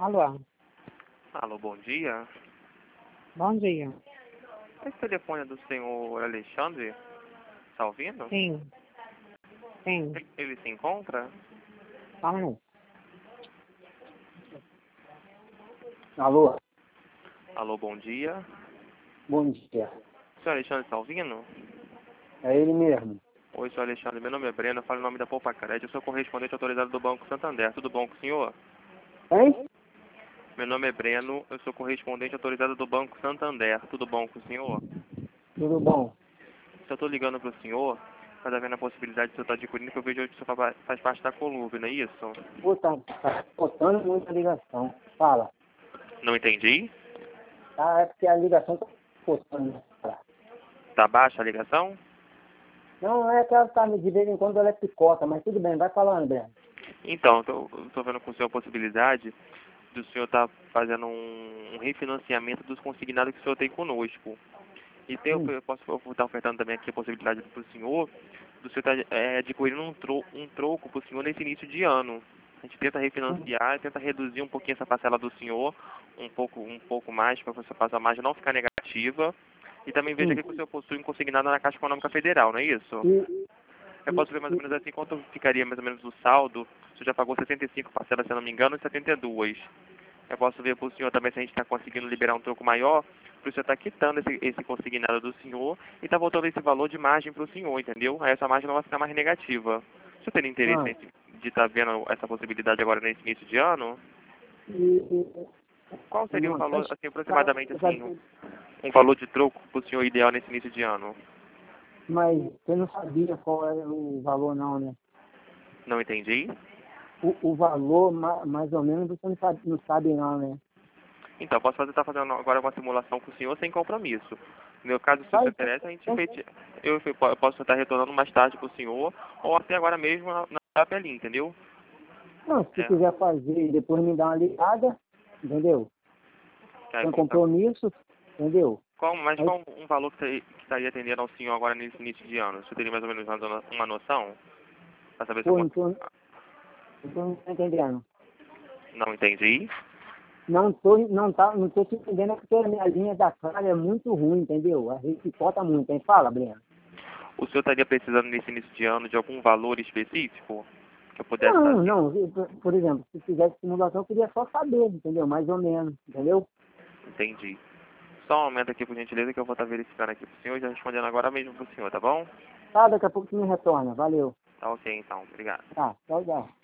Alô, Alô, bom dia. bom dia. Esse telefone é do senhor Alexandre Salvino? Sim, sim, Ele se encontra? calma aí. Alô, Alô, bom dia. bom dia. Senhor Alexandre Salvino? É ele mesmo. Oi, senhor Alexandre. Meu nome é Breno. Eu falo em nome da Poupa Crédito. Eu sou correspondente autorizado do Banco Santander. Tudo bom com o senhor? Hein? Meu nome é Breno. Eu sou correspondente autorizado do Banco Santander. Tudo bom com o senhor? Tudo bom? Eu estou ligando para o senhor para ver a possibilidade de o senhor estar adquirindo, que eu vejo hoje que o senhor faz parte da Colube, não é isso? Puta, tá botando muita ligação. Fala. Não entendi. Ah, é porque a ligação tá botando. Tá baixa a ligação? Não, é que ela tá, de vez em quando ela é picota, mas tudo bem, vai falando, Breno. Então, estou vendo com o senhor a possibilidade do senhor estar fazendo um refinanciamento dos consignados que o senhor tem conosco. E eu posso estar ofertando também aqui a possibilidade para o senhor do senhor estar adquirindo um troco para o senhor nesse início de ano. A gente tenta refinanciar, tenta reduzir um pouquinho essa parcela do senhor, um pouco mais, para que a margem não ficar negativa. E também veja que o senhor possui um consignado na Caixa Econômica Federal, não é isso? Eu posso ver mais ou menos assim quanto ficaria mais ou menos o saldo. O senhor já pagou 65 parcelas, se eu não me engano, e 72. Eu posso ver para o senhor também se a gente está conseguindo liberar um troco maior, para o senhor estar quitando esse consignado do senhor e está voltando esse valor de margem para o senhor, entendeu? Aí essa margem não vai ficar mais negativa. O senhor tem interesse de estar vendo essa possibilidade agora nesse início de ano? Qual seria um valor, assim, aproximadamente, assim, um valor de troco para o senhor ideal nesse início de ano? Mas você não sabia qual era o valor não, né? Não entendi. O valor, mais ou menos, você não sabe não, né? Então, posso estar fazendo agora uma simulação com o senhor sem compromisso. No meu caso, se você interessa, eu posso estar retornando mais tarde para o senhor, ou até agora mesmo na pelinha, entendeu? Não, se É, quiser fazer e depois me dar uma ligada, entendeu? é, Sem compromisso, entendeu? mas Aí, qual um valor que estaria atendendo ao senhor agora nesse início de ano? Você teria mais ou menos uma noção? Para saber se eu pô, consigo... não tô entendendo. Não entendi. Não tô te entendendo porque a minha linha da cara é muito ruim, entendeu? A gente picota muito, hein? Fala, Breno. O senhor estaria precisando nesse início de ano de algum valor específico que eu pudesse estar Não, vendo? não. Por exemplo, se fizesse simulação, eu queria só saber, entendeu? Mais ou menos, entendeu? Entendi. Só um momento aqui, por gentileza, que eu vou estar verificando aqui para o senhor e já respondendo agora mesmo para o senhor, tá bom? Tá, daqui a pouco você me retorna. Valeu. Tá ok, então. Obrigado. Tá, tchau, tchau.